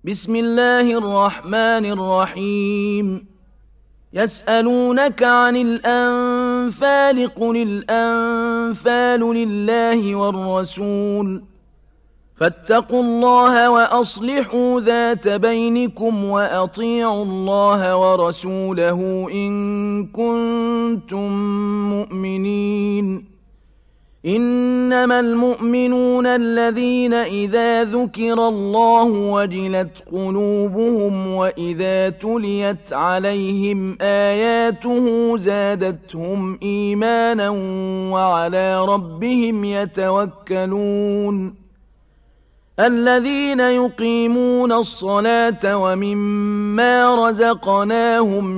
بسم الله الرحمن الرحيم يسألونك عن الأنفال قل الأنفال لله والرسول فاتقوا الله وأصلحوا ذات بينكم وأطيعوا الله ورسوله إن كنتم مؤمنين إنما المؤمنون الذين إذا ذكر الله وجلت قلوبهم وإذا تليت عليهم آياته زادتهم إيمانا وعلى ربهم يتوكلون الذين يقيمون الصلاة ومما رزقناهم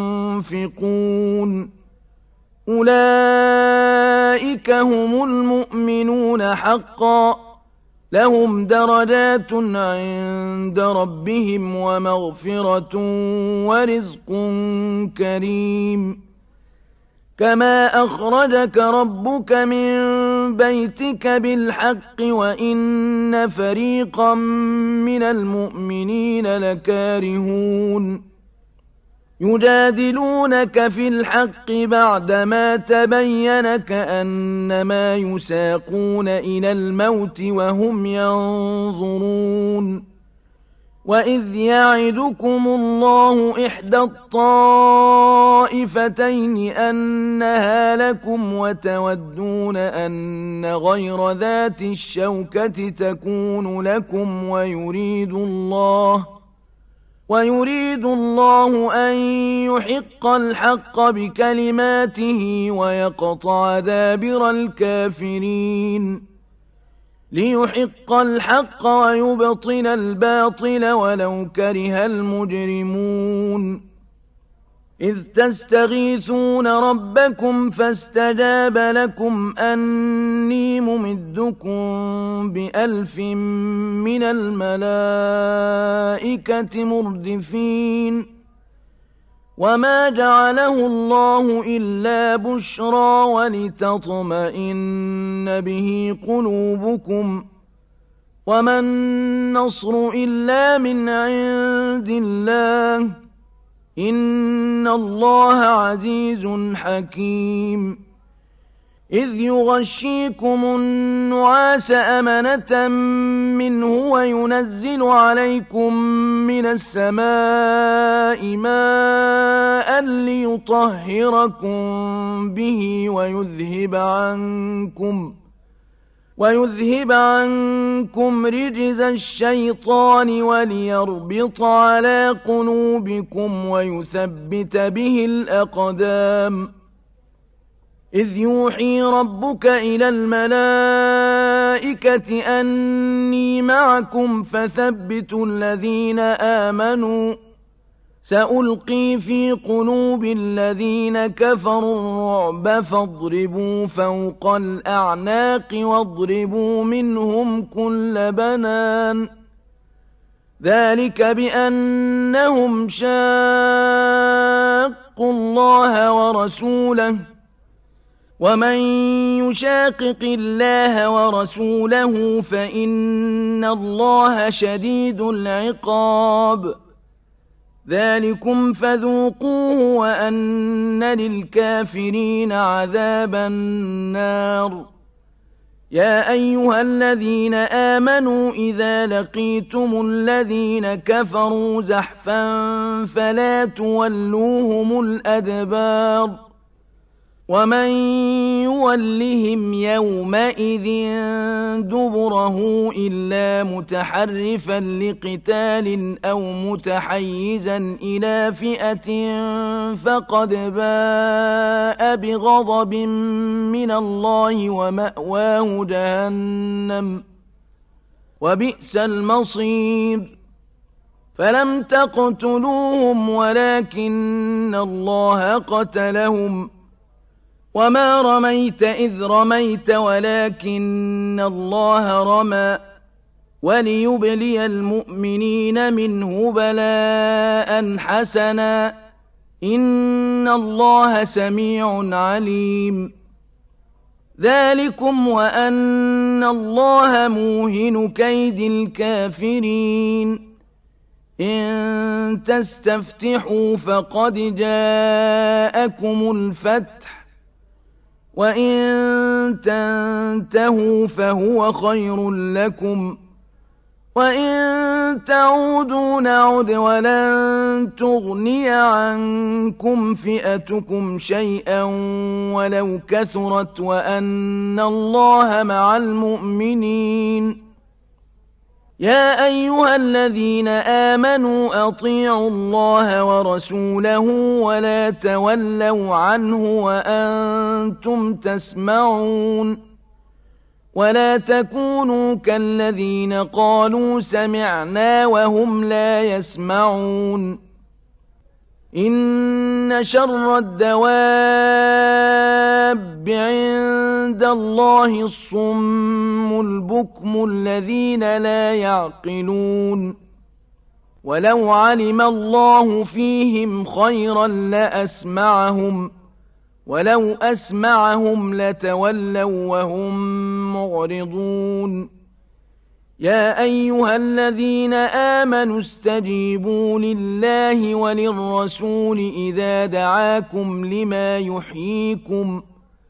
ينفقون أولئك هم المؤمنون حقا لهم درجات عند ربهم ومغفرة ورزق كريم كما أخرجك ربك من بيتك بالحق وإن فريقا من المؤمنين لكارهون يجادلونك في الحق بعدما تبين كأنما يساقون إلى الموت وهم ينظرون وإذ يعدكم الله إحدى الطائفتين أنها لكم وتودون أن غير ذات الشوكة تكون لكم ويريد الله أن يحق الحق بكلماته ويقطع دابر الكافرين ليحق الحق ويبطل الباطل ولو كره المجرمون إذ تستغيثون ربكم فاستجاب لكم أني ممدكم ب1000 من الملائكة مردفين وما جعله الله إلا بشرى ولتطمئن به قلوبكم وما النصر إلا من عند الله إن الله عزيز حكيم إذ يغشيكم النعاس أمنة منه وينزل عليكم من السماء ماء ليطهركم به ويذهب عنكم رجز الشيطان وليربط على قلوبكم ويثبت به الأقدام إذ يوحي ربك إلى الملائكة أني معكم فثبتوا الذين آمنوا سألقي في قلوب الذين كفروا الرعب فاضربوا فوق الأعناق واضربوا منهم كل بنان ذلك بأنهم شاقوا الله ورسوله ومن يشاقق الله ورسوله فإن الله شديد العقاب ذلكم فذوقوه وأن للكافرين عذاب النار يا أيها الذين آمنوا إذا لقيتم الذين كفروا زحفا فلا تولوهم الأدبار ومن يولهم يومئذ دبره إلا متحرفا لقتال أو متحيزا إلى فئة فقد باء بغضب من الله ومأواه جهنم وبئس المصير فلم تقتلوهم ولكن الله قتلهم وما رميت إذ رميت ولكن الله رمى وليبلي المؤمنين منه بلاء حسنا إن الله سميع عليم ذلكم وأن الله موهن كيد الكافرين إن تستفتحوا فقد جاءكم الفتح وإن تنتهوا فهو خير لكم وإن تعودوا نعد ولن تغني عنكم فئتكم شيئا ولو كثرت وأن الله مع المؤمنين. يا أيها الذين آمنوا أطيعوا الله ورسوله ولا تولوا عنه وأنتم تسمعون ولا تكونوا كالذين قالوا سمعنا وهم لا يسمعون. إن شر الدواب عند الله الصم البكم الذين لا يعقلون. ولو علم الله فيهم خيرا لأسمعهم ولو أسمعهم لتولوا وهم معرضون. يا أيها الذين آمنوا استجيبوا لله وللرسول إذا دعاكم لما يحييكم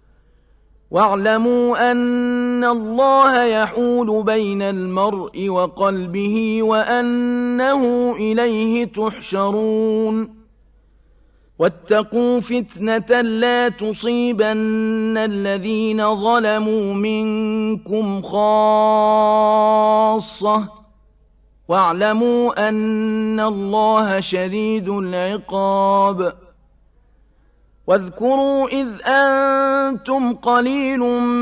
واعلموا أن الله يحول بين المرء وقلبه وأنه إليه تحشرون. واتقوا فتنة لا تصيبن الذين ظلموا منكم خاصة واعلموا أن الله شديد العقاب. واذكروا إذ أنتم قليل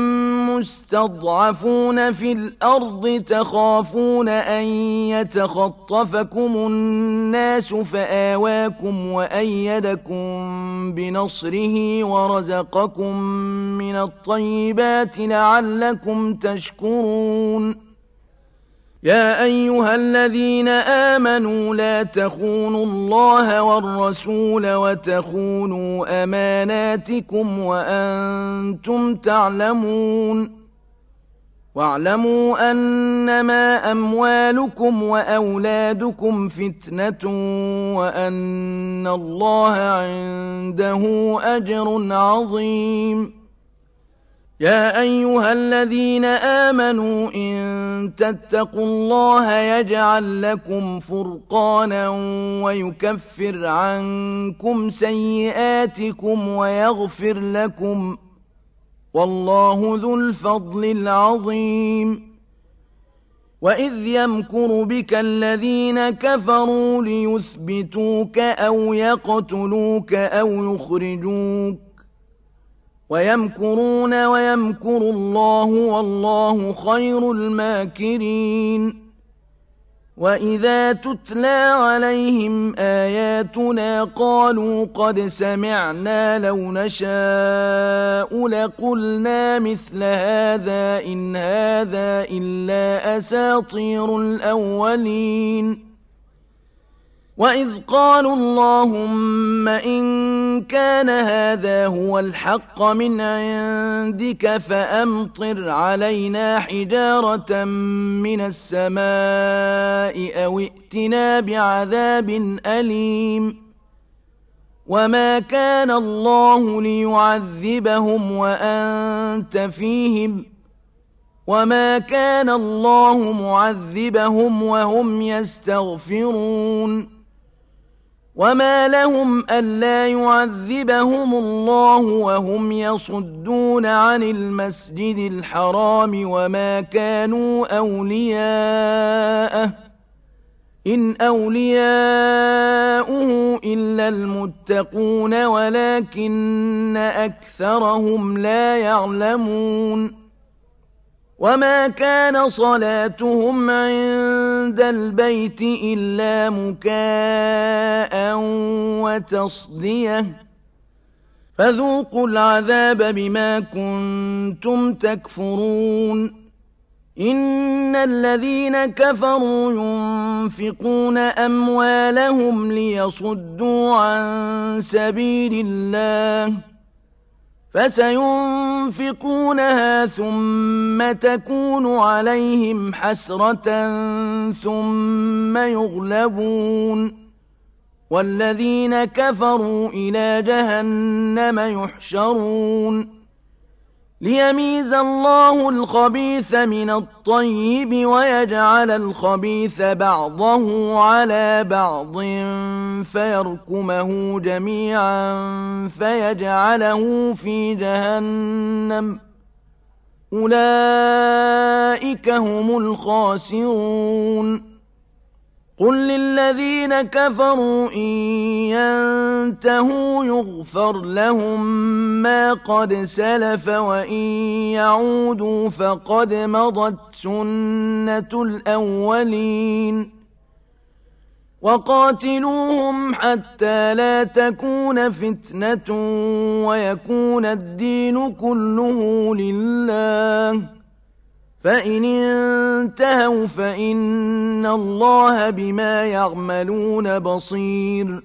مستضعفون في الأرض تخافون أن يتخطفكم الناس فآواكم وأيدكم بنصره ورزقكم من الطيبات لعلكم تشكرون. يا أيها الذين آمنوا لا تخونوا الله والرسول وتخونوا أماناتكم وأنتم تعلمون. واعلموا أنما أموالكم وأولادكم فتنة وأن الله عنده أجر عظيم. يا أيها الذين آمنوا إن تتقوا الله يجعل لكم فرقانا ويكفر عنكم سيئاتكم ويغفر لكم والله ذو الفضل العظيم. وإذ يمكر بك الذين كفروا ليثبتوك أو يقتلوك أو يخرجوك ويمكرون ويمكر الله والله خير الماكرين. وإذا تتلى عليهم آياتنا قالوا قد سمعنا لو نشاء لقلنا مثل هذا إن هذا إلا أساطير الأولين. وإذ قالوا اللهم إن كان هذا هو الحق من عندك فأمطر علينا حجارة من السماء أو ائتنا بعذاب أليم. وما كان الله ليعذبهم وأنت فيهم وما كان الله معذبهم وهم يستغفرون. وما لهم ألا يعذبهم الله وهم يصدون عن المسجد الحرام وما كانوا أولياءه إن أولياؤه إلا المتقون ولكن أكثرهم لا يعلمون. وما كان صلاتهم عند البيت إلا مكاء وتصدية فذوقوا العذاب بما كنتم تكفرون. إن الذين كفروا ينفقون أموالهم ليصدوا عن سبيل الله فسينفقونها ثم تكون عليهم حسرة ثم يغلبون والذين كفروا إلى جهنم يحشرون ليميز الله الخبيث من الطيب ويجعل الخبيث بعضه على بعض فيركمه جميعا فيجعله في جهنم أولئك هم الخاسرون قل للذين كفروا إن ينتهوا يغفر لهم ما قد سلف وإن يعودوا فقد مضت سنة الأولين وقاتلوهم حتى لا تكون فتنة ويكون الدين كله لله فإن انتهوا فإن الله بما يعملون بصير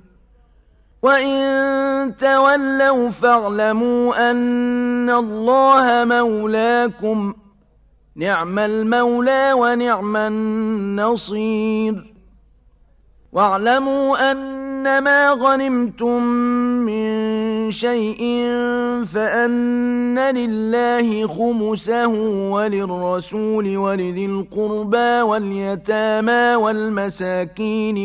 وإن تولوا فاعلموا أن الله مولاكم نعم المولى ونعم النصير واعلموا أنما غنمتم من شيء فأن لله خمسه وللرسول ولذي القربى واليتامى والمساكين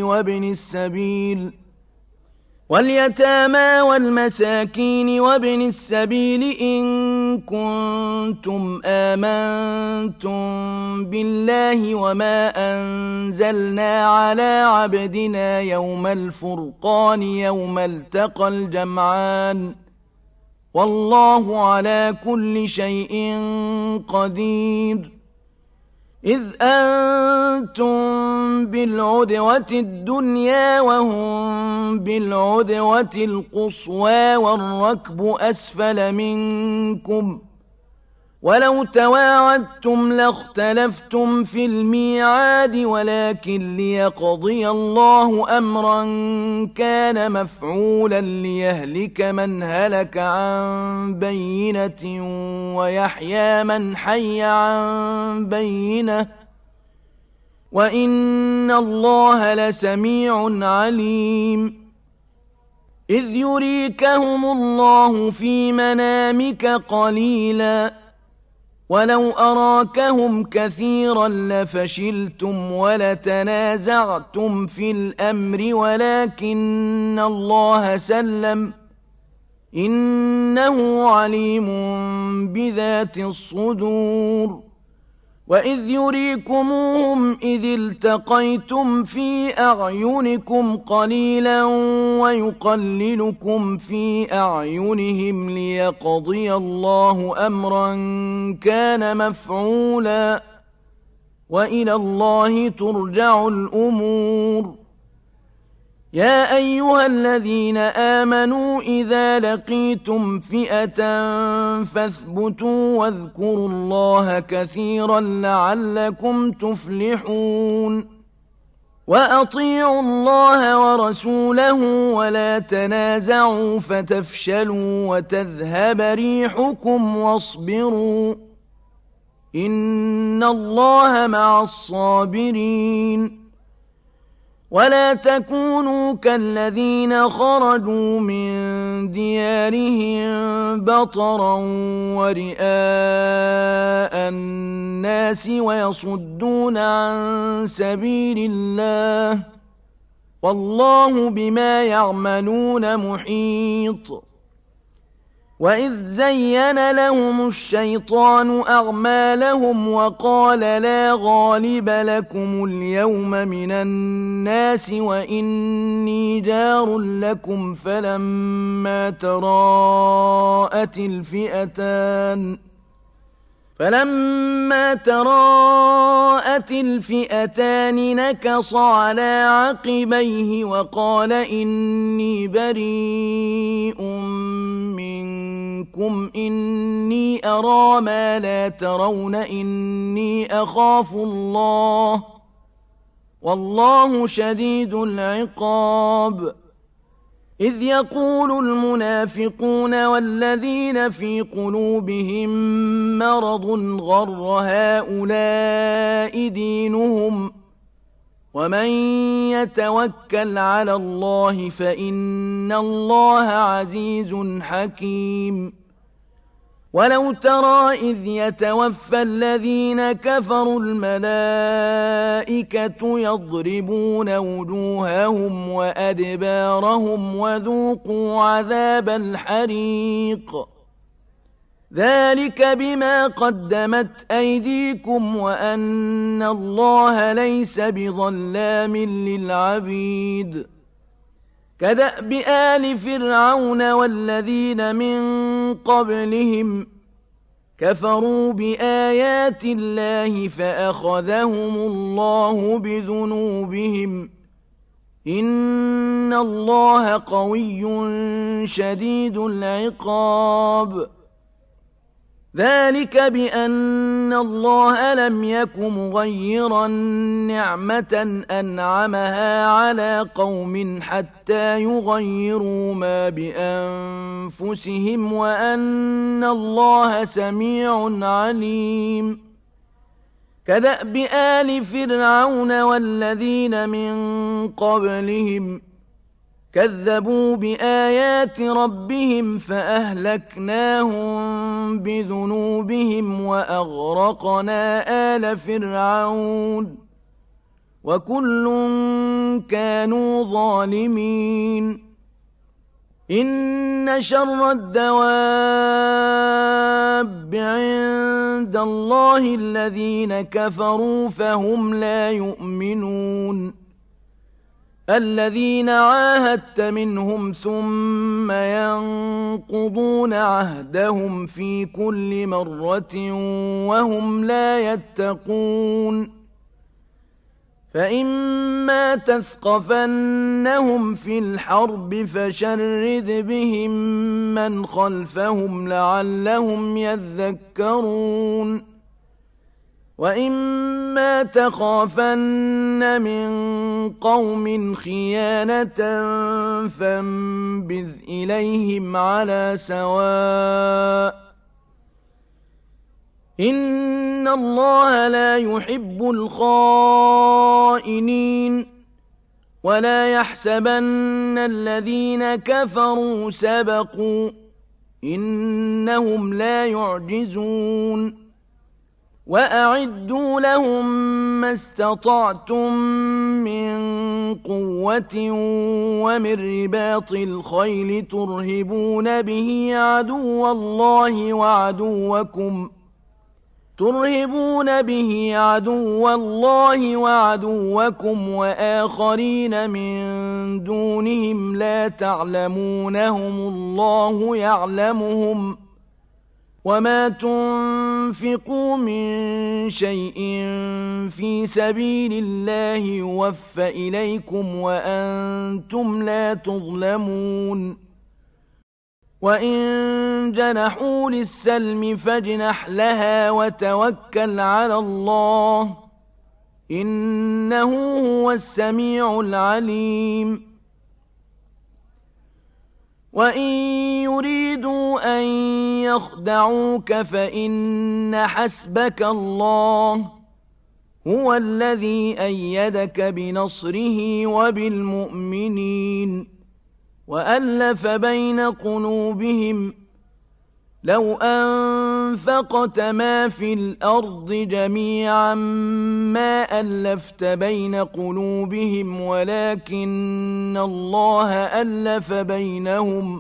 وابن السبيل إن كنتم آمنتم بالله وما أنزلنا على عبدنا يوم الفرقان يوم التقى الجمعان والله على كل شيء قدير إذ أنتم بالعدوة الدنيا وهم بالعدوة القصوى والركب أسفل منكم ولو تواعدتم لاختلفتم في الميعاد ولكن ليقضي الله أمرا كان مفعولا ليهلك من هلك عن بينة ويحيى من حي عن بينة وإن الله لسميع عليم إذ يريكهم الله في منامك قليلا ولو أراكهم كثيرا لفشلتم ولتنازعتم في الأمر ولكن الله سلم إنه عليم بذات الصدور وإذ يريكموهم إذ التقيتم في أعينكم قليلا ويقللكم في أعينهم ليقضي الله أمرا كان مفعولا وإلى الله ترجع الأمور يا أيها الذين آمنوا إذا لقيتم فئة فاثبتوا واذكروا الله كثيرا لعلكم تفلحون وأطيعوا الله ورسوله ولا تنازعوا فتفشلوا وتذهب ريحكم واصبروا إن الله مع الصابرين ولا تكونوا كالذين خرجوا من ديارهم بطرا ورئاء الناس ويصدون عن سبيل الله والله بما يعملون محيط وإذ زين لهم الشيطان أعمالهم وقال لا غالب لكم اليوم من الناس وإني جار لكم فلما تراءت الفئتان نكص على عقبيه وقال إني بريء منكم إني أرى ما لا ترون إني أخاف الله والله شديد العقاب إذ يقول المنافقون والذين في قلوبهم مرض غر هؤلاء دينهم ومن يتوكل على الله فإن الله عزيز حكيم ولو ترى إذ يتوفى الذين كفروا الملائكة يضربون وجوههم وأدبارهم وذوقوا عذاب الحريق ذلك بما قدمت أيديكم وأن الله ليس بظلام للعبيد كدأب آل فرعون والذين من قبلهم كفروا بآيات الله فأخذهم الله بذنوبهم إن الله قوي شديد العقاب ذلك بأن الله لم يك مغيرا نعمة أنعمها على قوم حتى يغيروا ما بأنفسهم وأن الله سميع عليم كدأب آل فرعون والذين من قبلهم كذبوا بآيات ربهم فأهلكناهم بذنوبهم وأغرقنا آل فرعون وكل كانوا ظالمين إن شر الدواب عند الله الذين كفروا فهم لا يؤمنون الذين عاهدت منهم ثم ينقضون عهدهم في كل مرة وهم لا يتقون فإما تثقفنهم في الحرب فشرد بهم من خلفهم لعلهم يذكرون وإما تخافن من قوم خيانة فانبذ إليهم على سواء إن الله لا يحب الخائنين ولا يحسبن الذين كفروا سبقوا إنهم لا يعجزون وأعدوا لهم ما استطعتم من قوة ومن رباط الخيل ترهبون به عدو الله وعدوكم وآخرين من دونهم لا تعلمونهم الله يعلمهم وما تنفقوا من شيء في سبيل الله يوفى إليكم وأنتم لا تظلمون وإن جنحوا للسلم فاجنح لها وتوكل على الله إنه هو السميع العليم وإن يريدوا أن يخدعوك فإن حسبك الله هو الذي أيدك بنصره وبالمؤمنين وألف بين قلوبهم لو أنفقت ما في الأرض جميعا ما ألفت بين قلوبهم ولكن الله ألف بينهم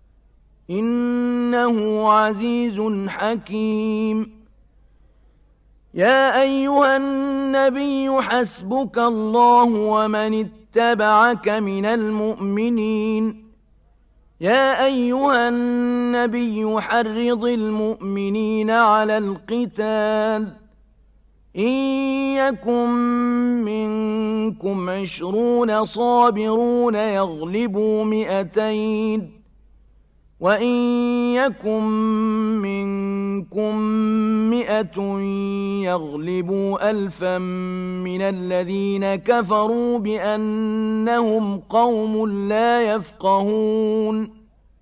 إنه عزيز حكيم يا أيها النبي حسبك الله ومن اتبعك من المؤمنين يا أيها النبي حرض المؤمنين على القتال إن يكن منكم 20 صابرون يغلبوا 200 وإن يكن منكم 100 يغلبوا 1000 من الذين كفروا بأنهم قوم لا يفقهون.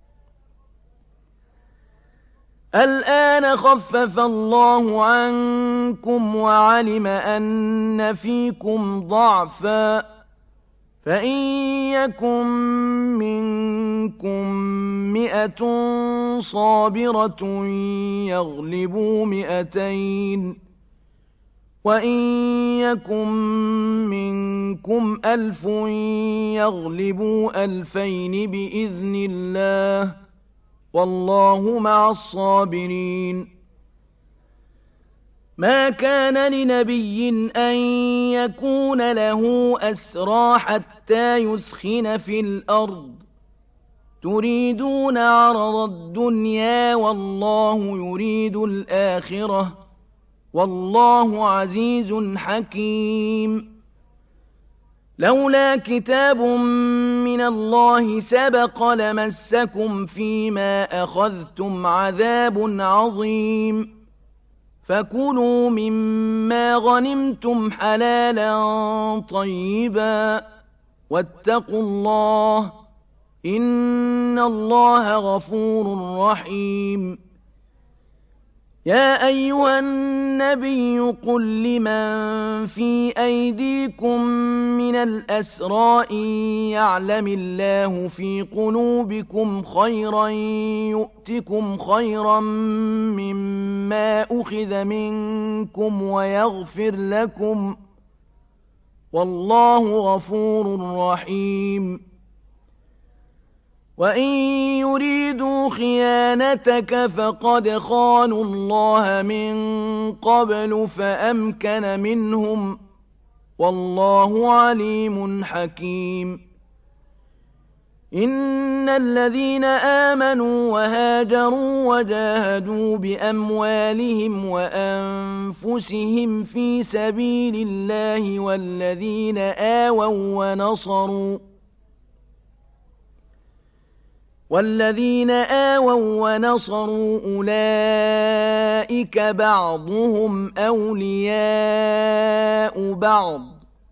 الآن خفف الله عنكم وعلم أن فيكم ضعفا، فإن يكن منكم 100 صابرة يغلبوا 200، وإن يكن منكم 1000 يغلبوا 2000 بإذن الله، والله مع الصابرين. ما كان لنبي أن يكون له أسرى حتى يثخن في الأرض، تريدون عرض الدنيا والله يريد الآخرة، والله عزيز حكيم. لولا كتاب من الله سبق لمسكم فيما أخذتم عذاب عظيم، فكلوا مما غنمتم حلالا طيبا، واتقوا الله إن الله غفور رحيم. يا أيها النبي قل لمن في أيديكم من الأسرى إن يعلم الله في قلوبكم خيرا يؤتكم خيرا مما أخذ منكم ويغفر لكم، والله غفور رحيم. وإن يريدوا خيانتك فقد خانوا الله من قبل فأمكن منهم، والله عليم حكيم. إن الذين آمنوا وهاجروا وجاهدوا بأموالهم وأنفسهم في سبيل الله والذين آووا ونصروا أولئك بعضهم أولياء بعض،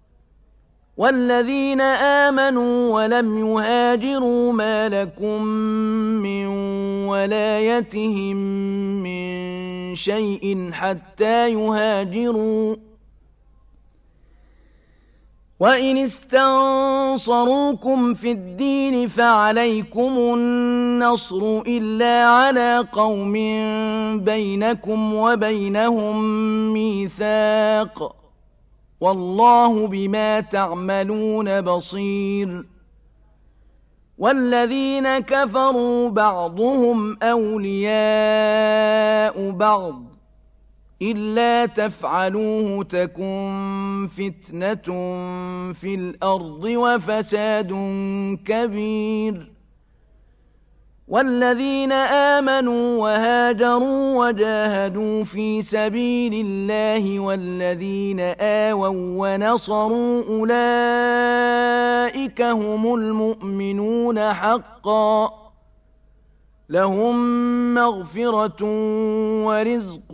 والذين آمنوا ولم يهاجروا ما لكم من ولايتهم من شيء حتى يهاجروا، وإن استنصروكم في الدين فعليكم النصر إلا على قوم بينكم وبينهم ميثاق، والله بما تعملون بصير. والذين كفروا بعضهم أولياء بعض، إلا تفعلوه تكن فتنة في الأرض وفساد كبير. والذين آمنوا وهاجروا وجاهدوا في سبيل الله والذين آووا ونصروا أولئك هم المؤمنون حقا، لهم مغفرة ورزق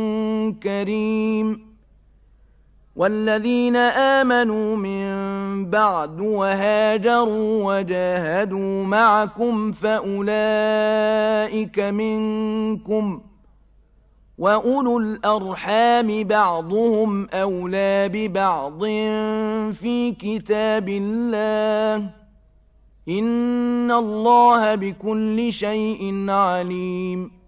كريم. والذين آمنوا من بعد وهاجروا وجاهدوا معكم فأولئك منكم، وأولو الأرحام بعضهم أولى ببعض في كتاب الله، إن الله بكل شيء عليم.